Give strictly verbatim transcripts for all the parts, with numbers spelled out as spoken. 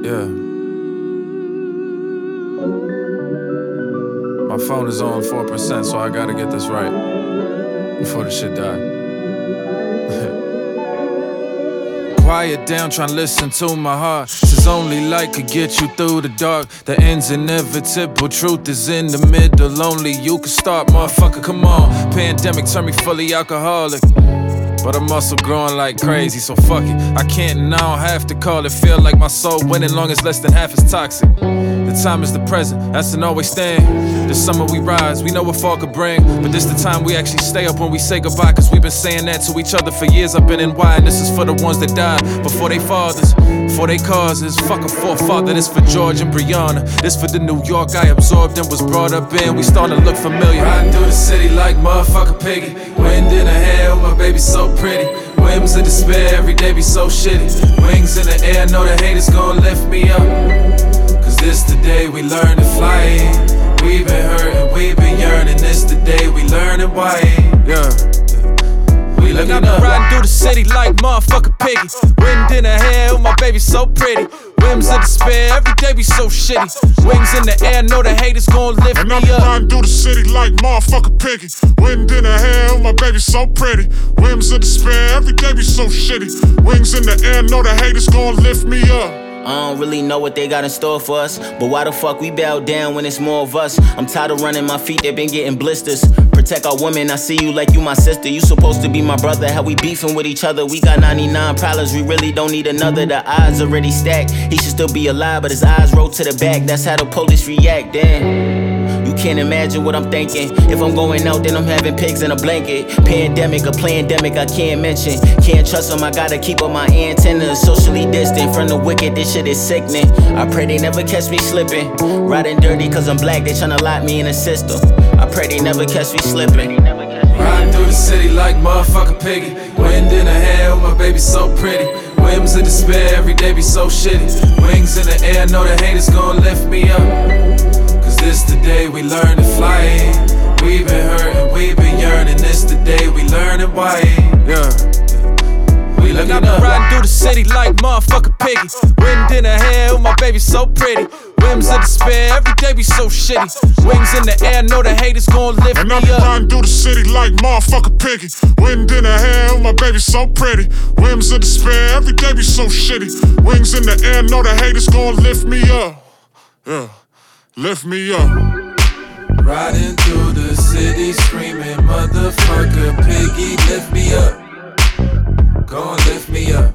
Yeah. My phone is on four percent, so I gotta get this right before the shit die. Quiet down, tryna listen to my heart. Says only light could get you through the dark. The end's inevitable, truth is in the middle. Only you can start, motherfucker, come on. Pandemic turned me fully alcoholic, but I'm also growing like crazy, so fuck it. I can't and I don't have to call it. Feel like my soul winning long as less than half is toxic. The time is the present, that's an always stand. This summer we rise, we know what fall could bring. But this the time we actually stay up when we say goodbye. Cause we've been saying that to each other for years. I've been in why, and this is for the ones that died before they fathers, before they causes. Fuck a forefather, this for George and Brianna. This for the New York I absorbed and was brought up in. We starting to look familiar. Riding through the city like motherfucker piggy. Wind in the hair, my baby so pretty. Whims of despair, every day be so shitty. Wings in the air, know the haters gon' lift me up. Cause this the day we learn to fly. We been hurting, we been yearning. This the day we learning why. Yeah. We looking up. I'm riding through the city like motherfucker piggy. Wind in the hair, oh my baby so pretty. Whims of despair, every day be so shitty. Wings in the air, know the haters gon' lift and me I'm up. riding through the city like motherfucker piggy. Wind in the hair, oh my baby so pretty. Whims of despair, every day be so shitty. Wings in the air, know the haters gon' lift me up. I don't really know what they got in store for us, but why the fuck we bow down when it's more of us? I'm tired of running my feet, they been getting blisters. Protect our women, I see you like you my sister. You supposed to be my brother, how we beefing with each other. We got ninety-nine problems, we really don't need another. The odds already stacked, he should still be alive, but his eyes roll to the back. That's how the police react, damn. You can't imagine what I'm thinking. If I'm going out, then I'm having pigs in a blanket. Pandemic, a plandemic, I can't mention. Can't trust them, I gotta keep up my antennas. Socially distant from the wicked, this shit is sickening. I pray they never catch me slipping. Riding dirty cause I'm black, they tryna lock me in a system. I pray they never catch me slipping. Riding through the city like motherfucker piggy. Wind in the hair, oh my baby so pretty. Whims of despair, every day be so shitty. Wings in the air, know the haters gon' lift me up. Cause this the day we learn to fly. We been hurting, we been yearning. This the day we learning why. Yeah. We looking up. I'm riding through the city like motherfucker piggy. Wind in the hair, oh my baby so pretty. Whims of despair, every day be so shitty. Wings in the air, know the haters gon' lift and me I'm up. riding through the city like motherfucker piggy. Wind in the hair, oh my baby so pretty. Whims of despair, every day be so shitty. Wings in the air, know the haters gon' lift me up. Yeah, lift me up. Riding through the city screaming motherfucker piggy, lift me up. Gon' lift me up.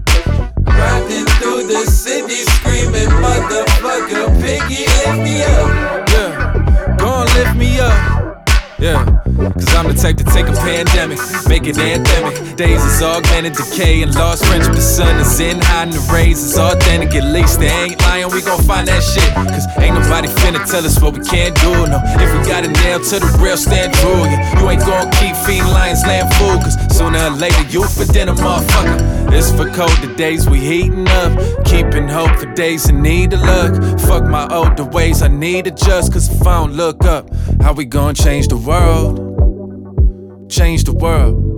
Riding through the city screaming motherfucker piggy, lift me up. Yeah, gon' lift me up. Yeah, cause I'm the type to take a pandemic, make it anthemic. Days is augmented, decay and lost friendship. The sun is in, hiding the rays is authentic. At least they ain't lying, we gon' find that shit. Cause ain't nobody finna tell us what we can't do, no. If we got a nail to the real, stand true. Yeah, you ain't gon' keep feeding lions laying fool. Cause sooner or later you for dinner, motherfucker. It's for colder days we heating up. Keeping hope for days in need of luck. Fuck my older ways, I need adjust. Cause if I don't look up, how we gon' change the world? Change the world.